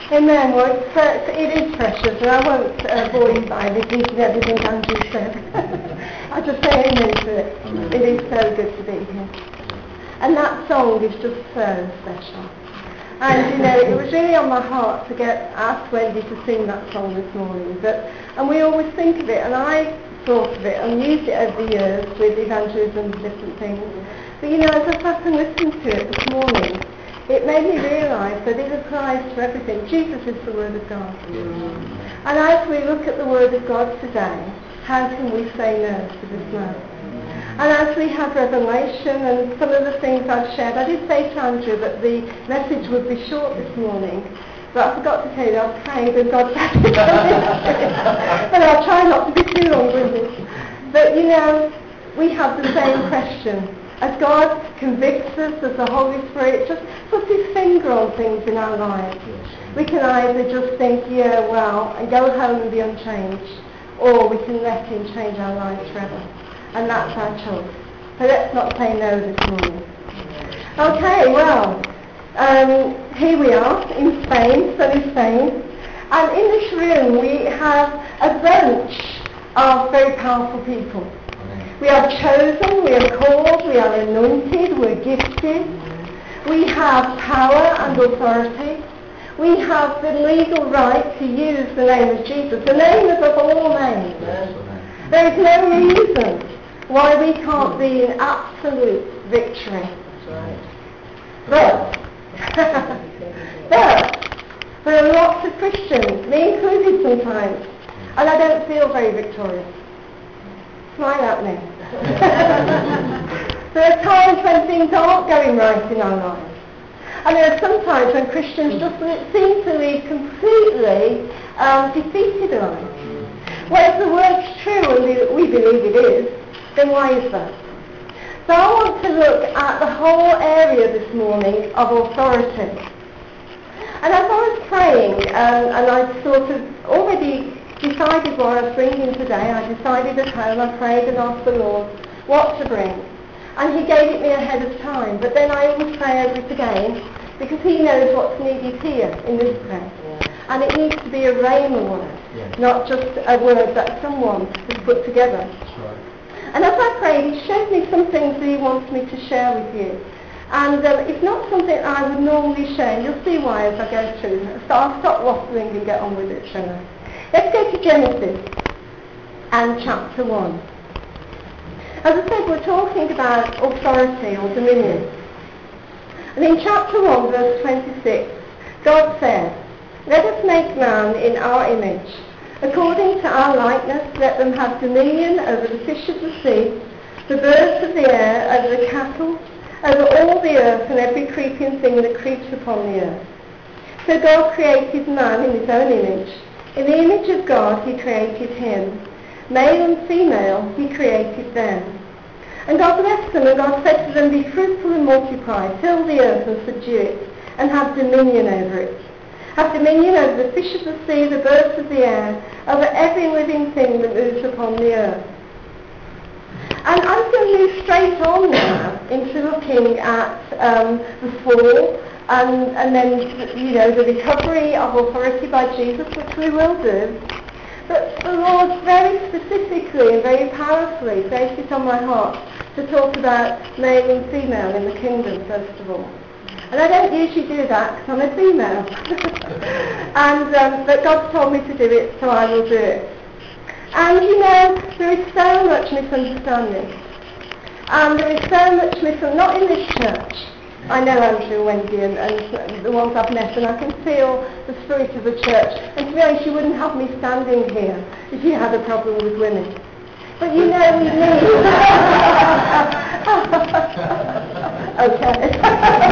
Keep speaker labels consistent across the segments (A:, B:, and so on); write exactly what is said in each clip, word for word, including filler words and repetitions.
A: Amen. Well, it's, uh, it is precious, and I won't uh, bore you by repeating everything Andrew said. I just say amen to it. Amen. It is so good to be here. And that song is just so special. And, you know, it was really on my heart to get asked Wendy to sing that song this morning. But, and we always think of it, and I thought of it and used it over the years with evangelism and different things. But, you know, as I sat and listened to it this morning, it made me realise that it applies to everything. Jesus is the Word of God. Mm-hmm. And as we look at the Word of God today, how can we say no to this man? And as we have revelation and some of the things I've shared, I did say to Andrew that the message would be short this morning, but I forgot to tell you I was praying that God said it. But I'll try not to be too long-winded. But you know, we have the same question. As God convicts us, as the Holy Spirit just puts his finger on things in our lives, we can either just think, yeah, well, and go home and be unchanged, or we can let him change our lives forever. And that's our choice. So let's not say no this morning. Okay, well, um, here we are in Spain, sunny Spain. And in this room we have a bunch of very powerful people. We are chosen, we are called, we are anointed, we're gifted. We have power and authority. We have the legal right to use the name of Jesus, the name above all names. There is no reason why we can't be in absolute victory. But, but there are lots of Christians, me included sometimes, and I don't feel very victorious. Smile at me. There are times when things aren't going right in our lives. And there are some times when Christians just seem to lead completely um, defeated lives. Well, if the word's true and we believe it is, then why is that? So I want to look at the whole area this morning of authority. And as I was praying, um, and I sort of already decided what I was bringing today, I decided at home, I prayed and asked the Lord what to bring. And he gave it me ahead of time, but then I always pray over it again, because he knows what's needed here in this place. Yeah. And it needs to be a rhema word, yeah. Not just a word that someone has put together. That's right. And as I prayed, he showed me some things that he wants me to share with you. And um, it's not something I would normally share, and you'll see why as I go through. So I'll stop waffling and get on with it, shall I? Let's go to Genesis and chapter one. As I said, we're talking about authority or dominion. And in chapter one, verse twenty-six, God said, "Let us make man in our image. According to our likeness, let them have dominion over the fish of the sea, the birds of the air, over the cattle, over all the earth, and every creeping thing that creeps upon the earth." So God created man in his own image. In the image of God he created him. Male and female he created them. And God blessed them, and God said to them, "Be fruitful and multiply, fill the earth and subdue it, and have dominion over it. Have dominion over the fish of the sea, the birds of the air, over every living thing that moves upon the earth." And I'm going to move straight on now into looking at um, the fall, and, and then, you know, the recovery of authority by Jesus, which we will do. But the Lord very specifically and very powerfully placed it on my heart to talk about male and female in the kingdom, first of all. And I don't usually do that because I'm a female. and um, But God told me to do it, so I will do it. And you know, there is so much misunderstanding. And there is so much misunderstanding, not in this church. I know Andrew, Wendy, and, and the ones I've met, and I can feel the spirit of the church. And to be honest, you wouldn't have me standing here if you had a problem with women. But you know we need... okay.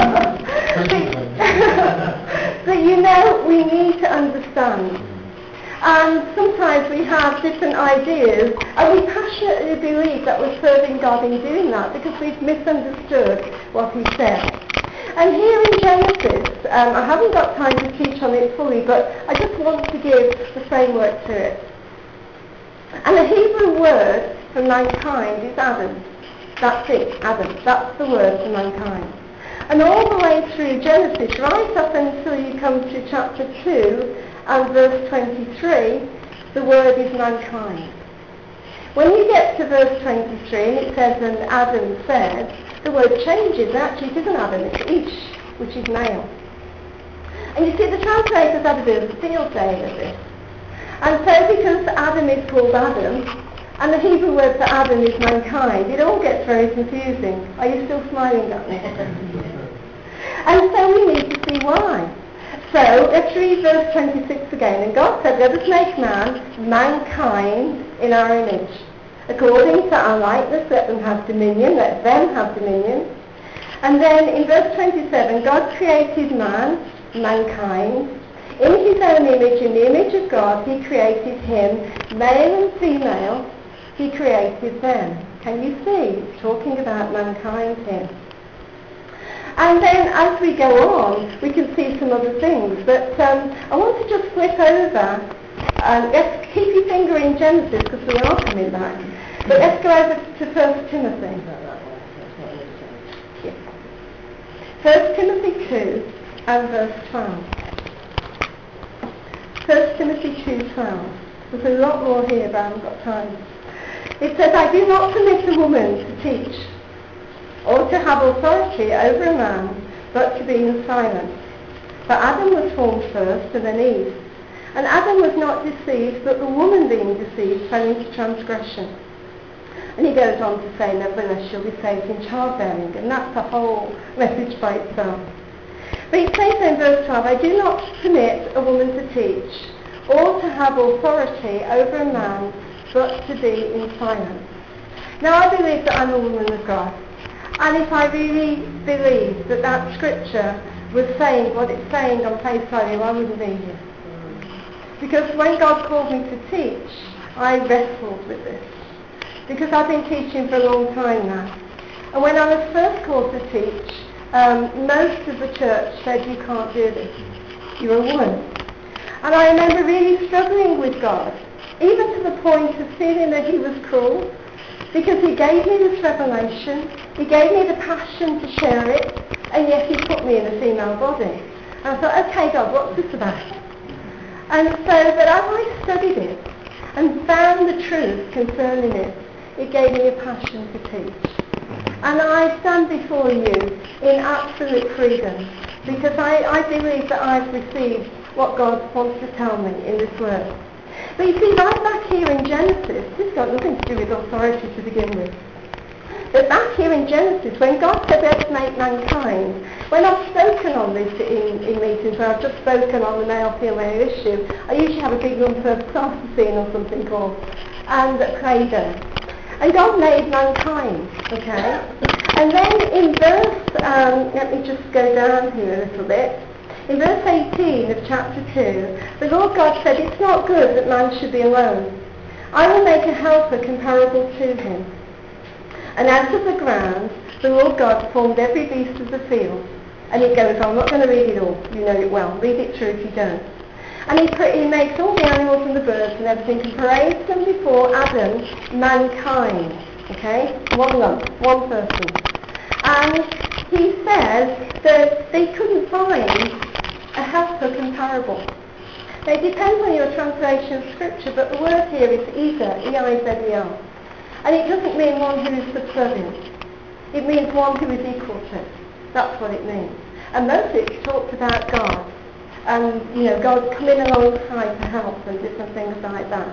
A: but, but you know we need to understand. And sometimes we have different ideas, and we passionately believe that we're serving God in doing that because we've misunderstood what he said. And here in Genesis, um, I haven't got time to teach on it fully, but I just want to give the framework to it. And the Hebrew word for mankind is Adam. That's it, Adam. That's the word for mankind. And all the way through Genesis, right up until you come to chapter two and verse twenty-three, the word is mankind. When you get to verse twenty-three, and it says, and Adam said, the word changes. Actually, it isn't Adam, it's Ish, which is male. And you see, the translators had a bit of a field day with this. And so because Adam is called Adam, and the Hebrew word for Adam is mankind, it all gets very confusing. Are you still smiling at me? And so we need to see why. So let's read verse twenty-six again. And God said, let us make man, mankind, in our image. According to our likeness, let them have dominion, let them have dominion. And then in verse twenty-seven, God created man, mankind. In his own image, in the image of God, he created him, male and female, he created them. Can you see? It's talking about mankind here. And then as we go on, we can see some other things. But um, I want to just flip over. Um, let's keep your finger in Genesis because we are coming back. But let's go over to First Timothy. First Timothy two and verse twelve. First Timothy two twelve. There's a lot more here, but I haven't got time. It says, I do not permit a woman to teach or to have authority over a man, but to be in silence. For Adam was formed first, and then Eve. And Adam was not deceived, but the woman being deceived fell into transgression. And he goes on to say, nevertheless, she'll be saved in childbearing. And that's a whole message by itself. But it says in verse twelve, I do not permit a woman to teach or to have authority over a man, but to be in silence. Now I believe that I'm a woman of God. And if I really believed that that scripture was saying what it's saying on face value, I wouldn't be here. Because when God called me to teach, I wrestled with this. Because I've been teaching for a long time now. And when I was first called to teach, um, most of the church said, you can't do this. You're a woman. And I remember really struggling with God, even to the point of feeling that he was cruel, because he gave me this revelation, he gave me the passion to share it, and yet he put me in a female body. And I thought, okay God, what's this about? And so, but as I studied it and found the truth concerning it, it gave me a passion to teach. And I stand before you in absolute freedom, because I, I believe that I've received what God wants to tell me in this word. But you see, right back here in Genesis, this has got nothing to do with authority to begin with. But back here in Genesis, when God said let's make mankind, when I've spoken on this in, in meetings where I've just spoken on the male-female issue, I usually have a big lump of plasticine or something called, and Play-Doh. And God made mankind, okay? And then in verse, um, let me just go down here a little bit. In verse eighteen of chapter two, the Lord God said, it's not good that man should be alone. I will make a helper comparable to him. And out of the ground, the Lord God formed every beast of the field. And it goes on, I'm not going to read it all, you know it well. Read it through if you don't. And he, he makes all the animals and the birds and everything and parades them before Adam, mankind. Okay? One lump, one person. And he says that they couldn't find a helper comparable. Now, it depends on your translation of scripture, but the word here is Ezer, E I Z E R. And it doesn't mean one who is subservient. It means one who is equal to. That's what it means. And mostly it's talked about God. And, you know, God coming alongside to help and different things like that.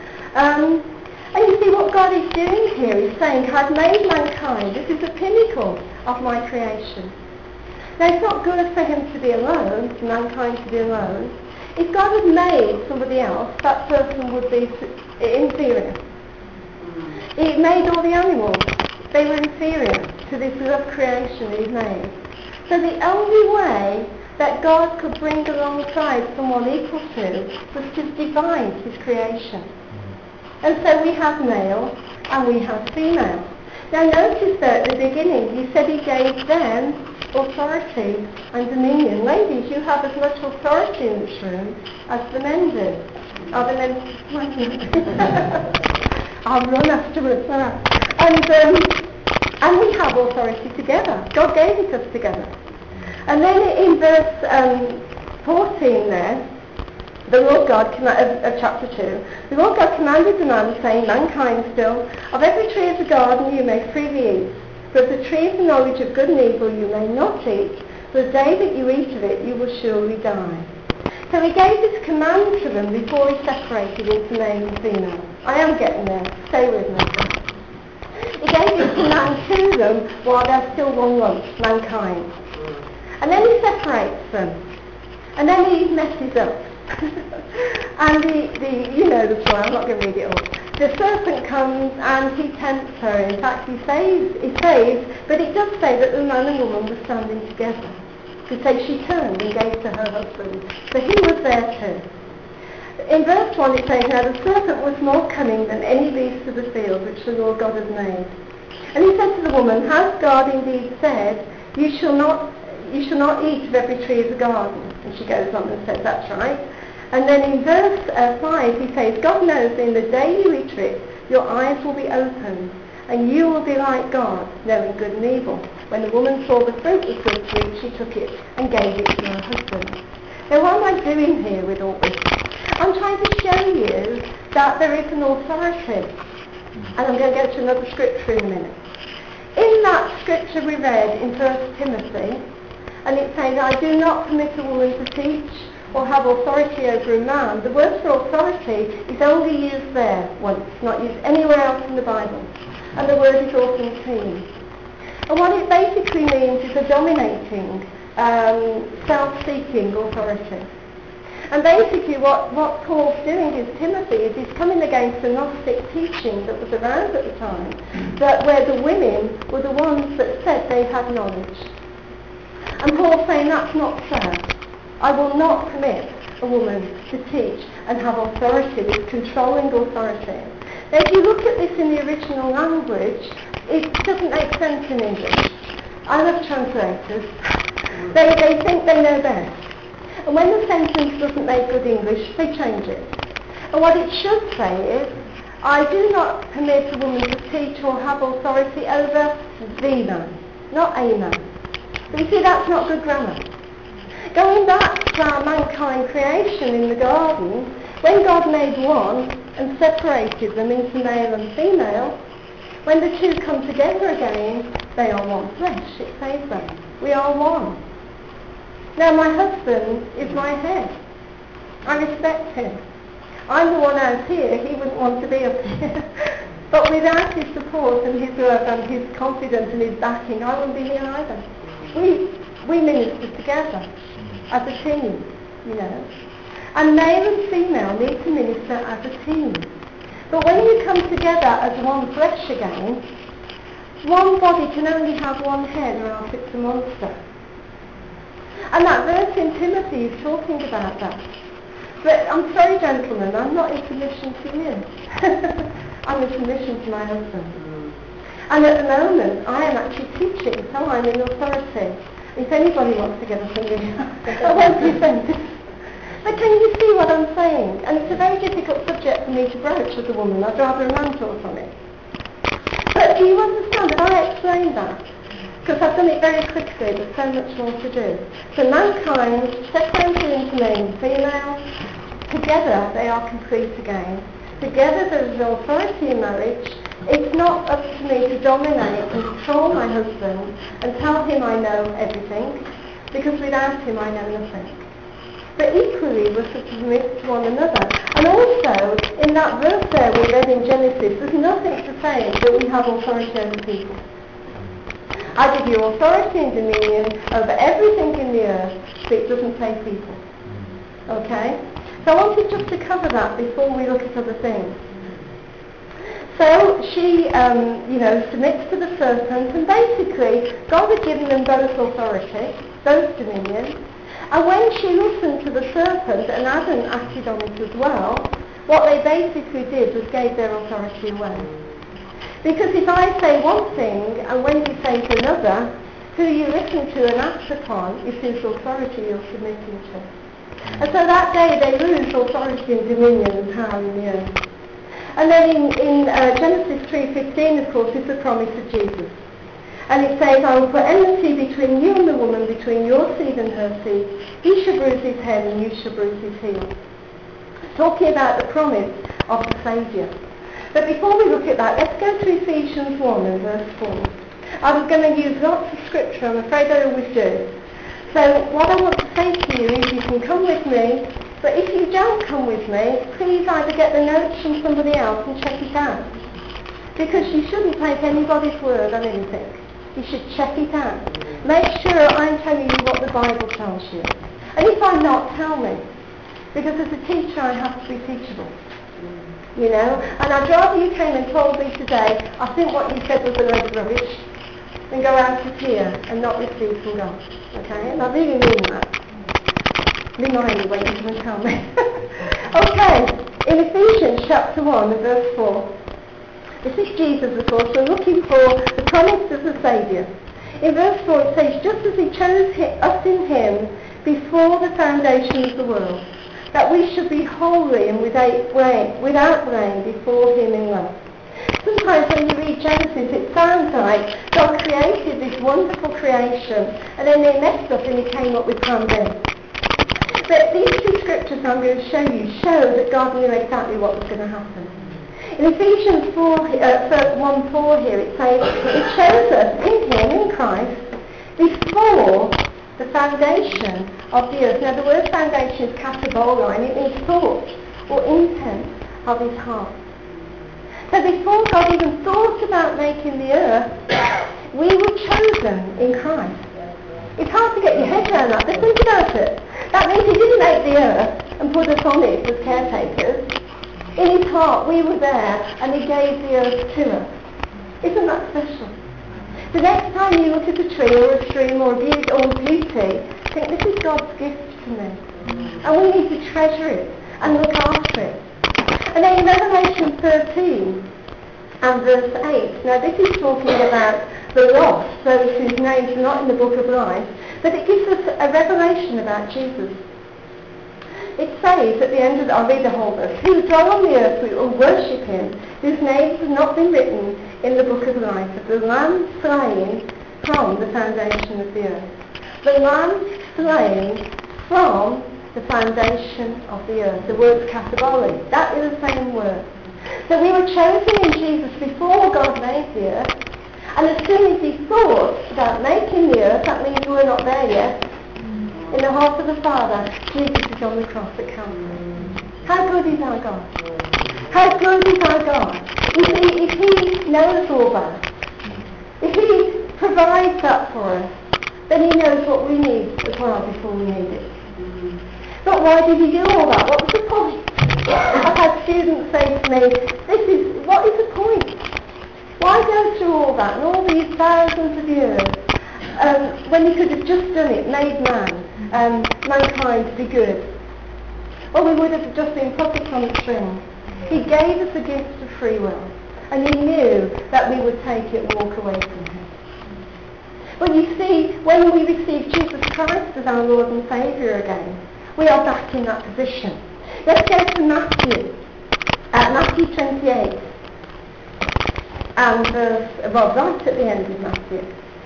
A: Um, and you see what God is doing here. He's saying, I've made mankind. This is the pinnacle of my creation. Now, it's not good for him to be alone, for mankind to be alone. If God had made somebody else, that person would be inferior. He made all the animals. They were inferior to this love creation that he made. So the only way that God could bring alongside someone equal to was to divide his creation. And so we have male and we have female. Now notice that at the beginning he said he gave them authority and dominion. Ladies, you have as much authority in this room as the men do. Are the men... I'll run afterwards. And um, And we have authority together. God gave it us together. And then in verse um, fourteen there, the Lord God, of, of chapter two, the Lord God commanded the man, saying, mankind still, of every tree of the garden you may freely eat, but of the tree of the knowledge of good and evil you may not eat, for the day that you eat of it you will surely die. So he gave this command to them before he separated into male and female. I am getting there, stay with me. He gave this command to them while they're still one lump, mankind. And then he separates them. And then he messes up. and the, the, you know the story, I'm not going to read it all. The serpent comes and he tempts her. In fact, he saves, he saves, but it does say that the man and woman were standing together. To say she turned and gave to her husband. So he was there too. In verse one it says, now the serpent was more cunning than any beast of the field which the Lord God has made. And he said to the woman, has God indeed said, you shall not you shall not eat of every tree of the garden? And she goes on and says, that's right. And then in verse uh, five he says, God knows in the day you eat it, your eyes will be opened, and you will be like God, knowing good and evil. When the woman saw the fruit was good to eat, she took it and gave it to her husband. Now what am I doing here with all this? I'm trying to show you that there is an authority. And I'm going to go to another scripture in a minute. In that scripture we read in First Timothy, and it says, I do not permit a woman to teach or have authority over a man. The word for authority is only used there once, not used anywhere else in the Bible. And the word is authority. And what it basically means is a dominating, um, self-seeking authority. And basically what, what Paul's doing is Timothy is he's coming against the Gnostic teaching that was around at the time, that where the women were the ones that said they had knowledge. And Paul's saying that's not so. I will not permit a woman to teach and have authority, this controlling authority. Now if you look at this in the original language, it doesn't make sense in English. I love translators. They, they think they know best. And when the sentence doesn't make good English, they change it. And what it should say is, I do not permit a woman to teach or have authority over the man, not a man. But you see, that's not good grammar. Going back to our mankind creation in the garden, when God made one and separated them into male and female, when the two come together again, they are one flesh. It says that. We are one. Now my husband is my head. I respect him. I'm the one out here, he wouldn't want to be up here. But without his support and his love and his confidence and his backing, I wouldn't be here either. We, we minister together as a team, you know. And male and female need to minister as a team. But when you come together as one flesh again, one body can only have one head or else it's a monster. And that verse in Timothy is talking about that. But I'm sorry, gentlemen, I'm not in submission to you. I'm in submission to my husband. And at the moment, I am actually teaching, so I'm in authority. If anybody wants to get us a me, I won't be offended. But can you see what I'm saying? And it's a very difficult subject for me to broach as a woman. I'd rather a man talk on it. But do you understand that I explained that? Because I've done it very quickly, there's so much more to do. So mankind, separated into male and female, together they are complete again. Together there is authority in marriage. It's not up to me to dominate and control my husband and tell him I know everything, because without him I know nothing. But equally we're to submit to one another. And also, in that verse there we read in Genesis, there's nothing to say that we have authority over people. I give you authority and dominion over everything in the earth, but it doesn't say people. Okay? So I wanted just to cover that before we look at other things. So she, um, you know, submits to the serpent, and basically God had given them both authority, both dominion. And when she listened to the serpent, and Adam acted on it as well, what they basically did was gave their authority away. Because if I say one thing, and when you say to another, who you listen to and act upon is whose authority you're submitting to. And so that day they lose authority and dominion and power in the earth. And then in, in uh, Genesis three fifteen, of course, is the promise of Jesus. And it says, I will put enmity between you and the woman, between your seed and her seed. He shall bruise his head and you shall bruise his heel. Talking about the promise of the Saviour. But before we look at that, let's go to Ephesians one and verse four. I was going to use lots of scripture, I'm afraid I always do. So what I want to say to you is you can come with me, but if you don't come with me, please either get the notes from somebody else and check it out. Because you shouldn't take anybody's word on anything. You should check it out. Make sure I'm telling you what the Bible tells you. And if I'm not, tell me. Because as a teacher I have to be teachable. You know? And I'd rather you came and told me today, I think what you said was a load of rubbish, than go out of here and not receive from God. Okay? And I really mean that. Remind me when you come and tell me. Okay, in Ephesians chapter one and verse four, this is Jesus, of course, we're looking for the promise of the Saviour. In verse four it says, just as he chose us in him before the foundation of the world, that we should be holy and without blame, without blame before him in love. Sometimes when you read Genesis, it sounds like God created this wonderful creation, and then they messed up and he came up with plan B. But these two scriptures I'm going to show you show that God knew exactly what was going to happen. In Ephesians four, uh, one four here, it says, it shows us in him, in Christ, before the foundation of the earth. Now the word foundation is katabola, and it means thought or intent of his heart. So before God even thought about making the earth, we were chosen in Christ. It's hard to get your head around that, but think about it. That means he didn't make the earth and put us on it as caretakers. In his heart we were there and he gave the earth to us. Isn't that special? The next time you look at a tree or a stream or a beauty, or beauty, think this is God's gift to me. And we need to treasure it and look after it. And then in Revelation thirteen and verse eight, now this is talking about the lost, those whose names are not in the book of life, but it gives us a revelation about Jesus. It says at the end of the, I'll read the whole verse, who dwell on the earth who will worship him, whose names have not been written in the book of life, of the Lamb slain from the foundation of the earth. The Lamb slain from the foundation of the earth. The word's kataboli. That is the same word. So we were chosen in Jesus before God made the earth, and as soon as he thought about making the earth, that means we're not there yet. In the heart of the Father, Jesus is on the cross at Calvary. How good is our God? How good is our God? You see, if he knows all that, if he provides that for us, then he knows what we need as well before we need it. But why did he do all that? What was the point? I've had students say to me, this is, what is the point? Why go through all that and all these thousands of years um, when he could have just done it, made man, um, mankind to be good? Well, we would have just been puppets on the string. He gave us the gift of free will, and he knew that we would take it and walk away from him. But you see, when we receive Jesus Christ as our Lord and Saviour again, we are back in that position. Let's go to Matthew, uh, Matthew twenty-eight, and verse, well, right at the end of Matthew.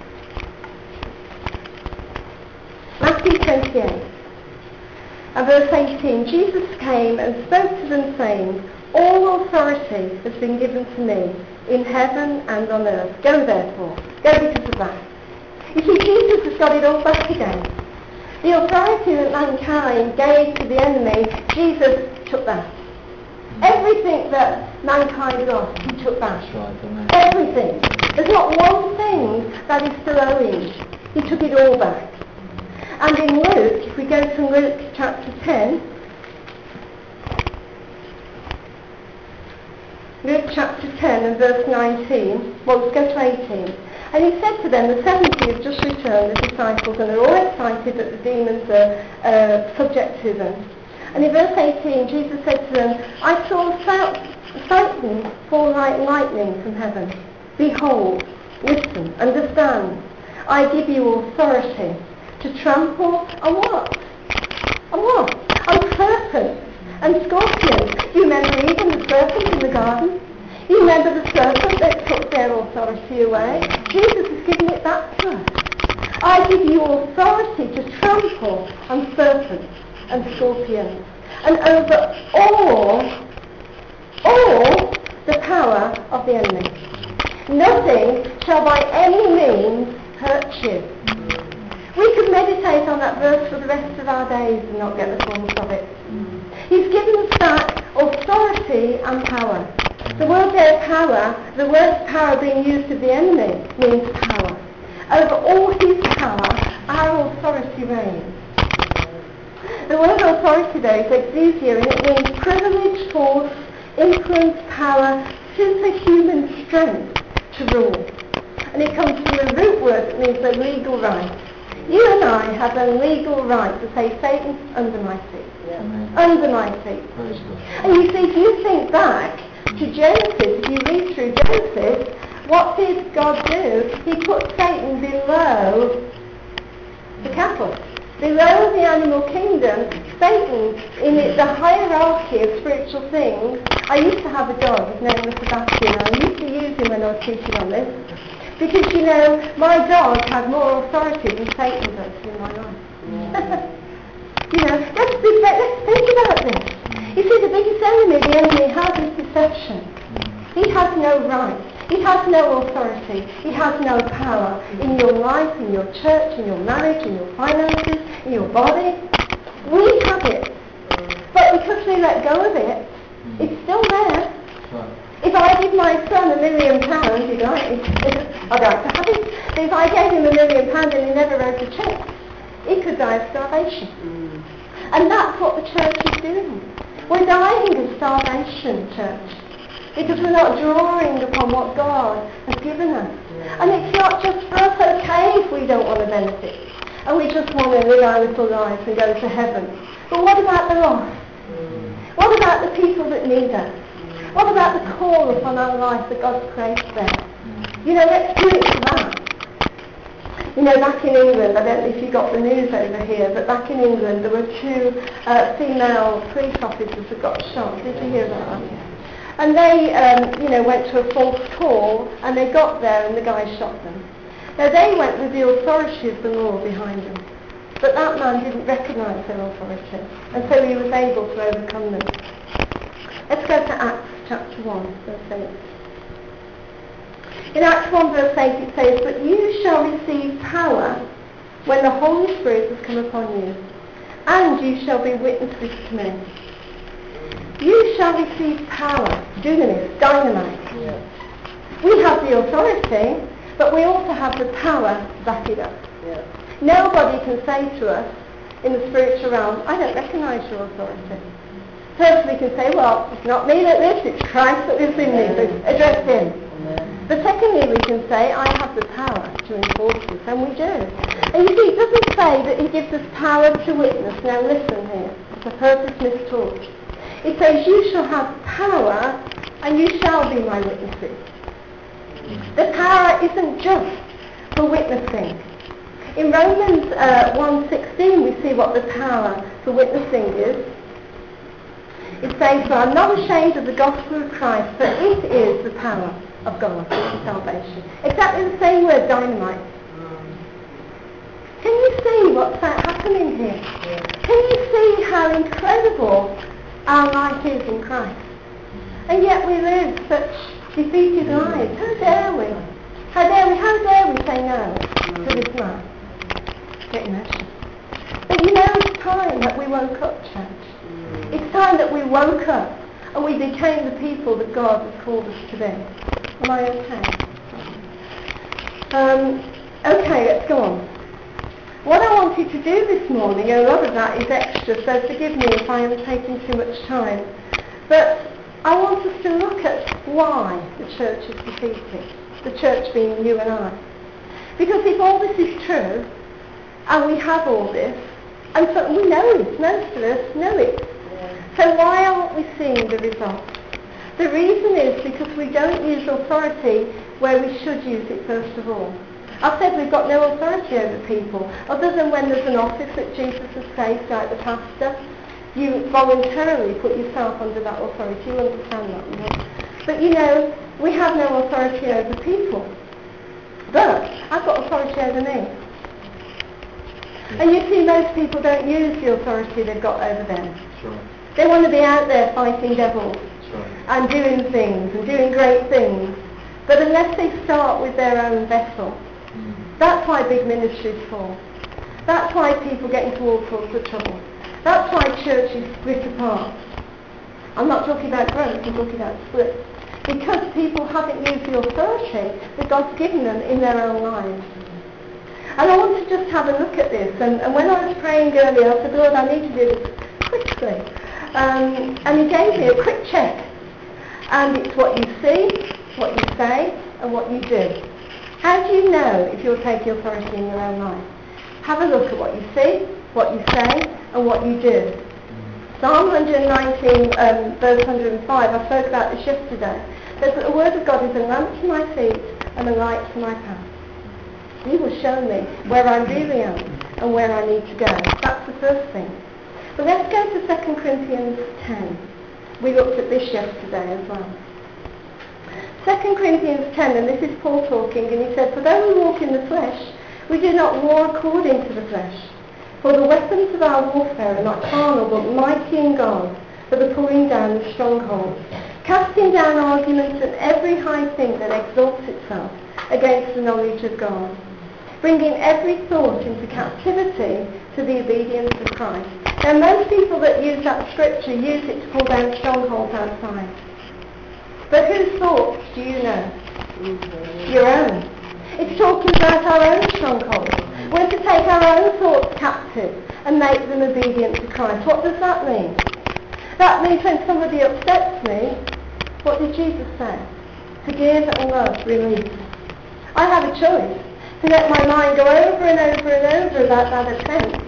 A: Matthew twenty-eight, and verse eighteen, Jesus came and spoke to them, saying, all authority has been given to me in heaven and on earth. Go therefore. Go because of that. You see, Jesus has got it all back again. The authority that mankind gave to the enemy, Jesus took that. Everything that mankind lost, he took back. Everything. There's not one thing that is still owing. He took it all back. And in Luke, if we go to Luke chapter ten, Luke chapter ten and verse nineteen, well, let's go to eighteen. And he said to them, the seventy have just returned, the disciples, and they're all excited that the demons are uh, subject to them. And in verse eighteen, Jesus said to them, I saw Satan fall like lightning from heaven. Behold, listen, understand, I give you authority to trample on what? On what? On serpents and scorpions. You remember even the serpent in the garden? You remember the serpent that took their authority? authority away. Jesus has given it back to us. I give you authority to trample on serpents and scorpions, and over all, all the power of the enemy. Nothing shall by any means hurt you. We could meditate on that verse for the rest of our days and not get the fullness of it. He's given us that authority and power. The word there, power, the word power being used of the enemy means power. Over all his power, our authority reigns. The word authority there is exousia, and it means privilege, force, influence, power, superhuman strength to rule. And it comes from a root word that means a legal right. You and I have a legal right to say, Satan's under my feet. Yeah. Under my feet. And you see, if you think back to Genesis, if you read through Genesis, what did God do? He put Satan below the cattle. Below the animal kingdom, Satan, in it, the hierarchy of spiritual things. I used to have a dog, his name was Sebastian. I used to use him when I was teaching on this. Because, you know, my dog had more authority than Satan does in my life. Yeah. You know, let's, be, let's think about this. You see, the biggest enemy the enemy has is deception. He has no right. He has no authority. He has no power in your life, in your church, in your marriage, in your finances, in your body. We have it. But because we let go of it, it's still there. If I give my son a million pounds, he'd like, I'd like to have it. But if I gave him a million pounds and he never wrote a cheque, he could die of starvation. Mm. And that's what the church is doing. We're dying of starvation, church, because we're not drawing upon what God has given us. Yeah. And it's not just for us okay if we don't want to benefit, and we just want to live our little life and go to heaven. But what about the lost? Mm. What about the people that need us? What about the call upon our life that God's created there? You know, let's do it for that. You know, back in England, I don't know if you got the news over here, but back in England there were two uh, female police officers that got shot. Did you hear about that? And they, um, you know, went to a false call, and they got there and the guy shot them. Now they went with the authority of the law behind them. But that man didn't recognise their authority, and so he was able to overcome them. Let's go to Acts chapter one, verse eight. In Acts one, verse eight, it says, "But you shall receive power when the Holy Spirit has come upon you, and you shall be witnesses to me." You shall receive power, dunamis, dynamite. Yeah. We have the authority, but we also have the power to back it up. Yeah. Nobody can say to us in the spiritual realm, "I don't recognise your authority." First we can say, well, it's not me that lives, it's Christ that lives in me, so address him. Amen. But secondly we can say, I have the power to enforce this, and we do. And you see, it doesn't say that he gives us power to witness. Now listen here, it's a purpose mistaught. It says, you shall have power, and you shall be my witnesses. The power isn't just for witnessing. In Romans uh, one sixteen we see what the power for witnessing is. It says, "For I'm not ashamed of the gospel of Christ, for it is the power of God for salvation." Exactly the same word, dynamite. Can you see what's happening here? Can you see how incredible our life is in Christ? And yet we live such defeated lives. How dare we? How dare we? How dare we say no to this man? Get emotional. But you know, it's time that we woke up, church. It's time that we woke up and we became the people that God has called us to be. Am I okay? Um, okay, let's go on. What I wanted to do this morning, a lot of that is extra, so forgive me if I am taking too much time. But I want us to look at why the church is defeated. The church being you and I. Because if all this is true, and we have all this, and so we know it, most of us know it, so why aren't we seeing the results? The reason is because we don't use authority where we should use it first of all. I've said we've got no authority over people, other than when there's an office that Jesus has placed, like the pastor. You voluntarily put yourself under that authority. You understand that, you know? But you know, we have no authority over people. But I've got authority over me. And you see, most people don't use the authority they've got over them.
B: Sure.
A: They want to be out there fighting devils.
B: Sure.
A: And doing things and doing great things. But unless they start with their own vessel, mm. that's why big ministries fall. That's why people get into all sorts of trouble. That's why churches split apart. I'm not talking about growth, I'm talking about split. Because people haven't used the authority that God's given them in their own lives. And I want to just have a look at this. And, and when I was praying earlier, I said, Lord, I need to do this quickly. Um, and he gave me a quick check. And it's what you see, what you say, and what you do. How do you know if you're taking authority in your own life? Have a look at what you see, what you say, and what you do. Psalm one nineteen, um, verse one hundred five, I spoke about this yesterday. Says that the word of God is a lamp to my feet and a light to my path. He will show me where I really am and where I need to go. That's the first thing. But let's go to Second Corinthians ten. We looked at this yesterday as well. Second Corinthians ten, and this is Paul talking, and he said, for though we walk in the flesh, we do not war according to the flesh. For the weapons of our warfare are not carnal, but mighty in God, for the pulling down of strongholds, casting down arguments and every high thing that exalts itself against the knowledge of God, bringing every thought into captivity to the obedience of Christ. Now, most people that use that scripture use it to pull down strongholds outside. But whose thoughts do you know? Your own. It's talking about our own strongholds. We're to take our own thoughts captive and make them obedient to Christ. What does that mean? That means when somebody upsets me, what did Jesus say? Forgive and love, release. I have a choice to let my mind go over and over and over about that offence.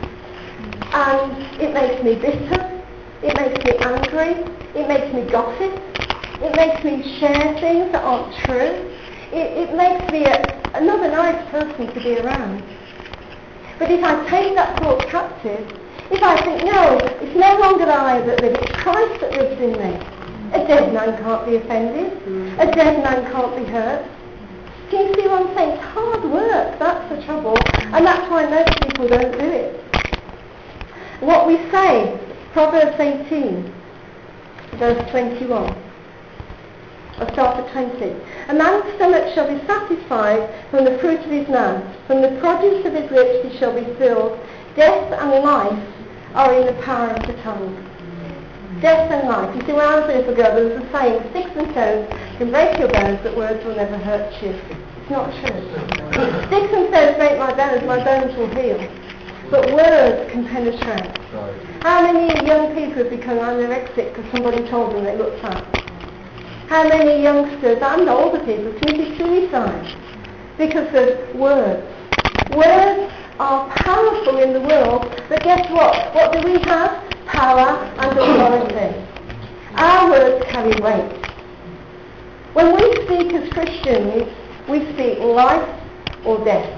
A: And it makes me bitter, it makes me angry, it makes me gossip, it makes me share things that aren't true. It, it makes me a, another nice person to be around. But if I take that thought captive, if I think, no, it's no longer I that live, it's Christ that lives in me. A dead man can't be offended. A dead man can't be hurt. Can you see what I'm saying? It's hard work, that's the trouble. And that's why most people don't do it. What we say, Proverbs eighteen, verse twenty-one. I'll start at twenty. A man's stomach shall be satisfied from the fruit of his mouth. From the produce of his lips he shall be filled. Death and life are in the power of the tongue. Death and life. You see, when I was a little girl, there was a saying, sticks and stones can break your bones, but words will never hurt you. It's not true. Sticks and stones break my bones, my bones will heal. But words can penetrate. How many young people have become anorexic because somebody told them they looked fat? How many youngsters and older people committed suicide because of words? Words are powerful in the world, but guess what? What do we have? Power and authority. Our words carry weight. When we speak as Christians, we speak life or death.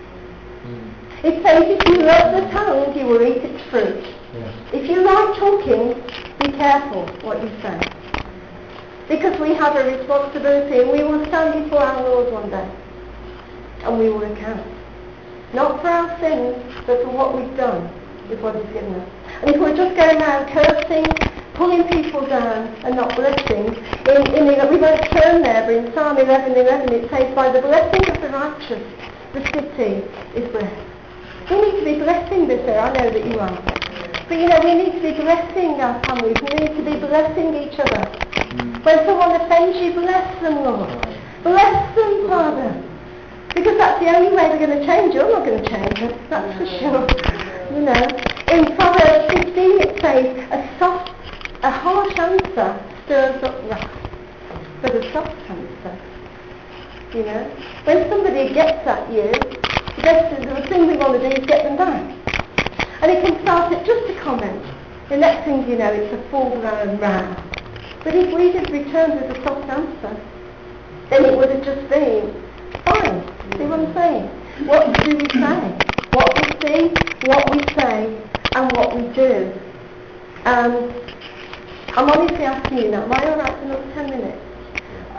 A: It says if you love the tongue, you will eat its fruit. Yeah. If you like talking, be careful what you say. Because we have a responsibility and we will stand before our Lord one day. And we will account. Not for our sins, but for what we've done with what He's given us. And if we're just going around cursing, pulling people down and not blessing, in, in the, we won't turn there, but in Psalm eleven eleven it says, by the blessing of the righteous, the city is blessed. We need to be blessing this year. I know that you are. But you know, we need to be blessing our families. We need to be blessing each other. When someone offends you, bless them, Lord. Bless them, Father. Because that's the only way they're going to change. You're not going to change them, that's for sure. You know, in Proverbs fifteen it says, a soft, a harsh answer stirs up wrath, but a soft answer, you know, when somebody gets at you, the best the thing we want to do is get them back. And it can start at just a comment. The next thing you know, it's a full-blown row. But if we had returned with a soft answer, then it would have just been fine. See what I'm saying? What do we say? What we see, what we say, and what we do. Um, I'm honestly asking you now, am I alright for another ten minutes?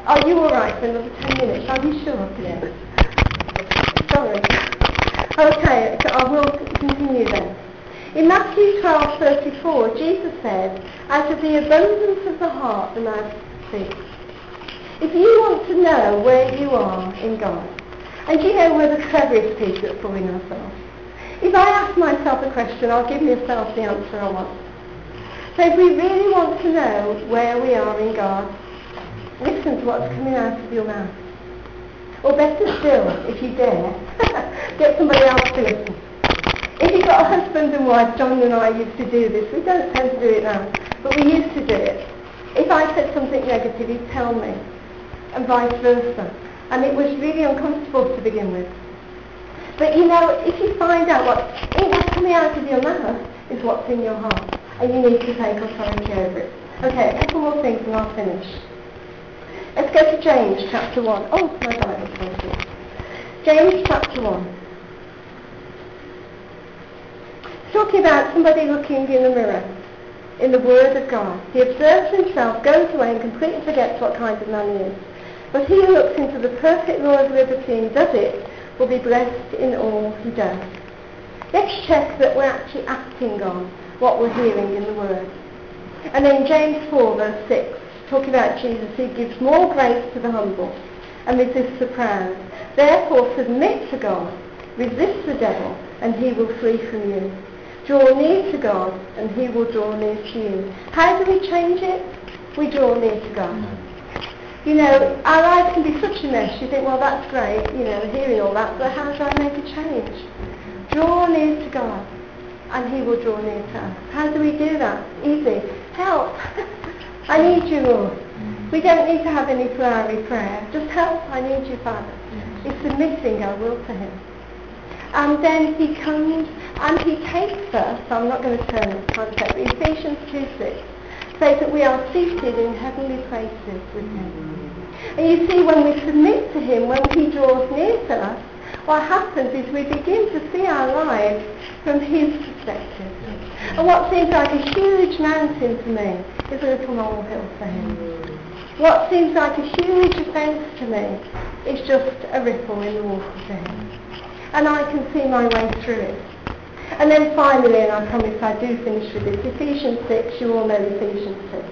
A: Are you all right for another ten minutes? Are you sure?
B: Yeah.
A: Sorry. Okay, so I will continue then. In Matthew twelve thirty-four, Jesus said, out of the abundance of the heart the mouth speaks. If you want to know where you are in God, and you know we're the cleverest people at fooling ourselves. If I ask myself a question, I'll give myself the answer I want. So if we really want to know where we are in God, listen to what's coming out of your mouth. Or better still, if you dare, get somebody else to listen. If you've got a husband and wife, John and I used to do this. We don't tend to do it now, but we used to do it. If I said something negative, he'd tell me, and vice versa. And it was really uncomfortable to begin with. But you know, if you find out what what's coming out of your mouth is what's in your heart, and you need to take authority over it. Okay, a couple more things and I'll finish. Let's go to James chapter one. Oh, my Bible's closed. James chapter one. Talking about somebody looking in the mirror, in the Word of God. He observes himself, goes away and completely forgets what kind of man he is. But he who looks into the perfect law of liberty and does it will be blessed in all he does. Let's check that we're actually acting on what we're hearing in the Word. And then James four verse six, talking about Jesus, he gives more grace to the humble and resists the proud. Therefore submit to God, resist the devil, and he will flee from you. Draw near to God, and he will draw near to you. How do we change it? We draw near to God. You know, our lives can be such a mess. You think, well, that's great, you know, hearing all that, but how do I make a change? Draw near to God, and he will draw near to us. How do we do that? Easy. Help. I need you, Lord. We don't need to have any flowery prayer. Just help. I need you, Father. It's submitting our will to him. And then he comes and he takes us, I'm not going to turn this concept, but Ephesians two six says that we are seated in heavenly places with him. And you see, when we submit to him, when he draws near to us, what happens is we begin to see our lives from his perspective. And what seems like a huge mountain to me is a little molehill for him. What seems like a huge offence to me is just a ripple in the water to him. And I can see my way through it. And then finally, and I promise I do finish with this, Ephesians six, you all know Ephesians six.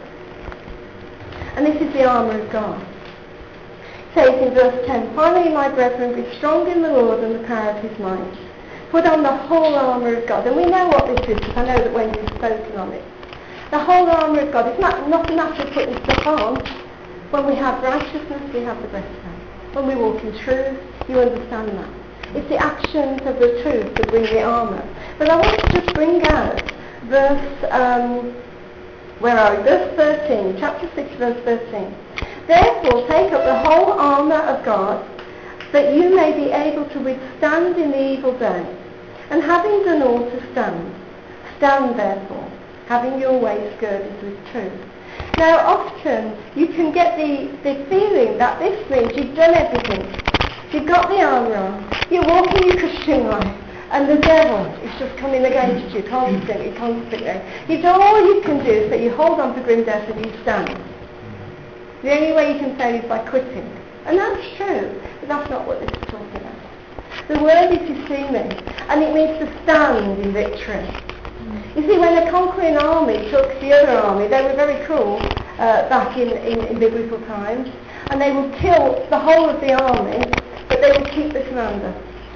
A: And this is the armour of God. It says in verse ten, finally, my brethren, be strong in the Lord and the power of his might. Put on the whole armour of God. And we know what this is, because I know that Wendy's spoken on it. The whole armour of God. It's not, not a matter of putting stuff on. When we have righteousness, we have the breastplate. When we walk in truth, you understand that. It's the actions of the truth that bring the armour. But I want to just bring out verse, um, where are we? Verse thirteen, chapter six, verse thirteen. Therefore take up the whole armour of God, that you may be able to withstand in the evil day. And having done all to stand, stand therefore, having your waist girded with truth. Now often you can get the, the feeling that this means you've done everything. You've got the armour on, you're walking your Christian life, and the devil is just coming against you constantly, constantly. You've done all you can do, so you hold on to grim death and you stand. The only way you can fail is by quitting. And that's true, but that's not what this is talking about. The word is to see me, and it means to stand in victory. You see, when the conquering army took the other army, they were very cruel uh, back in, in, in biblical times, and they would kill the whole of the army, but they would keep the commander.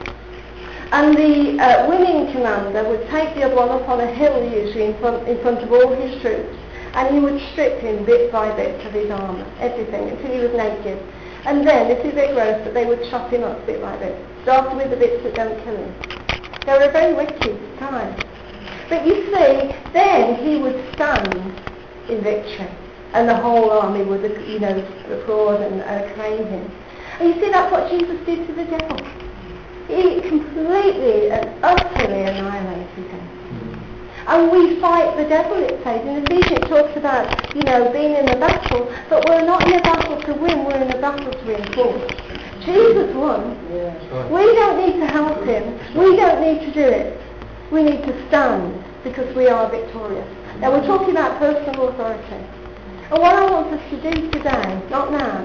A: And the uh, winning commander would take the other one up on a hill, usually in front, in front of all his troops, and he would strip him bit by bit of his armour, everything, until he was naked. And then, this is a bit gross, but they would chop him up bit by bit, starting with the bits that don't kill him. They were a very wicked time. But you see, then he would stand in victory, and the whole army would, you know, applaud and acclaim him. And you see, that's what Jesus did to the devil. He completely and utterly annihilated him. And we fight the devil, it says. In Ephesians it talks about, you know, being in a battle, but we're not in a battle to win, we're in a battle to enforce. Jesus won. Yeah. We don't need to help him. We don't need to do it. We need to stand because we are victorious. Now we're talking about personal authority. And what I want us to do today, not now,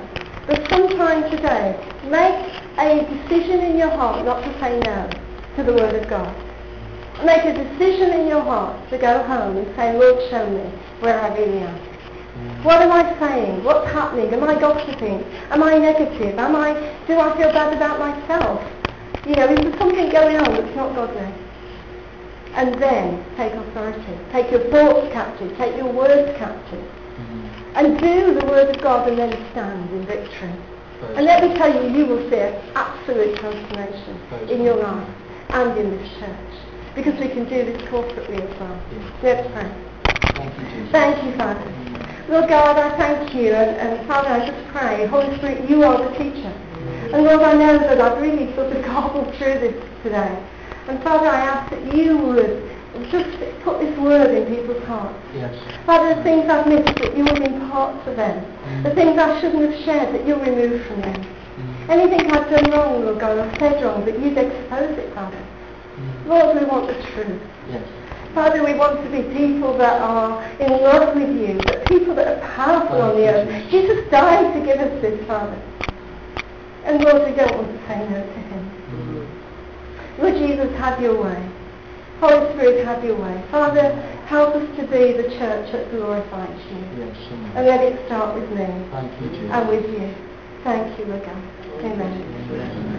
A: But sometime today, make a decision in your heart not to say no to the Word of God. Make a decision in your heart to go home and say, Lord, show me where I really am. What am I saying? What's happening? Am I gossiping? Am I negative? Am I? Do I feel bad about myself? You know, is there something going on that's not godly? And then take authority. Take your thoughts captive. Take your words captive. Mm-hmm. And do the Word of God and then stand in victory. Praise and let me tell you, you will see an absolute transformation Praise in your life and in this church. Because we can do this corporately as well. Yeah. Let's pray.
B: Thank you, Jesus.
A: Thank you, Father. Lord God, I thank you, and, and Father, I just pray, Holy Spirit, you are the teacher. And Lord, I know that I've really sort of garbled through this today. And Father, I ask that you would just put this word in people's hearts.
B: Yes.
A: Father, the things I've missed, that you would impart to them. Mm. The things I shouldn't have shared, that you'll remove from them. Mm. Anything I've done wrong, Lord God, or said wrong, that you'd expose it, Father. Mm. Lord, we want the truth.
B: Yes.
A: Father, we want to be people that are in love with you, that people that are powerful on the earth. Jesus died to give us this, Father. And Lord, we don't want to say no to him. Mm-hmm. Lord Jesus, have your way. Holy Spirit, have your way. Father, help us to be the church that glorifies you.
B: Yes,
A: and let it start with me.
B: Thank you, Jesus.
A: And with you. Thank you, Lord God. Amen.
B: Amen.